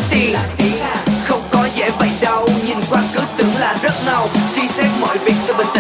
tiền. Không có dễ vậy đâu, nhìn qua cứ tưởng là rất ngầu. Suy xét mọi việc từ bình